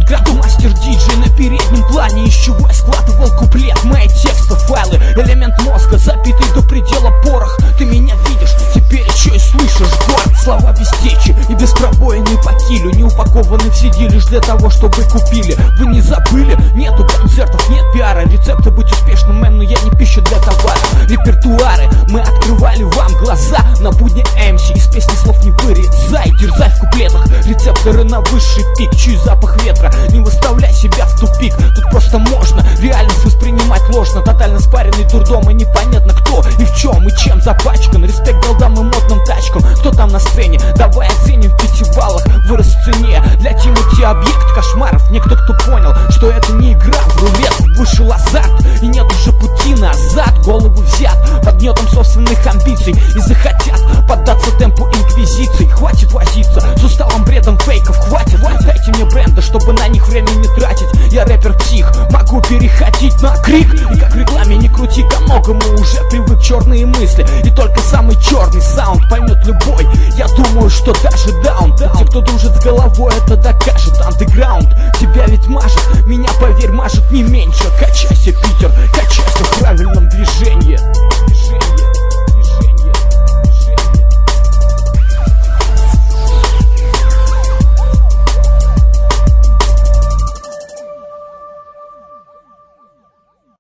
Грандмастер диджей на переднем плане, из чего я складывал куплет. Мои тексты, файлы, элемент мозга, запитый до предела порох. Ты меня видишь, теперь еще и слышишь город. Слова без течи и без пробоины по килю, не упакованы в CD лишь для того, чтобы купили. Вы не забыли? Нету концертов, нет пиара. Рецепты быть успешным, но я не пища для товара. Репертуары, мы открывали вам глаза на будни MC. Из песни слов не вырезай, дерзай в куплетах. Рецепторы на высший пик, чуй запах ветра. Не выставляй себя в тупик, тут просто можно реальность воспринимать ложно. Тотально спаренный дурдом и непонятно кто и в чем и чем запачкан. Респект голдам и модным тачкам. Кто там на сцене? Давай оценим в 5 баллах. Вырос в цене для Тимати объект кошмаров. Некто, кто понял, что это не игра в рулет. Вышел азарт и нет уже пути назад. Голову взят под гнетом собственных амбиций и захотят поддаться темпу инквизиций. Хватит возиться с усталым бредом фейков, хватит. Дайте мне бренды, чтобы на них время не тратить. Я рэпер псих, могу переходить на крик. И как в рекламе не крути, ко многому уже привык. Черные мысли и только самый черный саунд поймет любой. Я думаю, что даже даун. Те, кто дружит с головой, это докажет. Андеграунд тебя ведь мажет, меня, поверь, мажет не меньше. Качайся, Питер, качайся в правильном движении.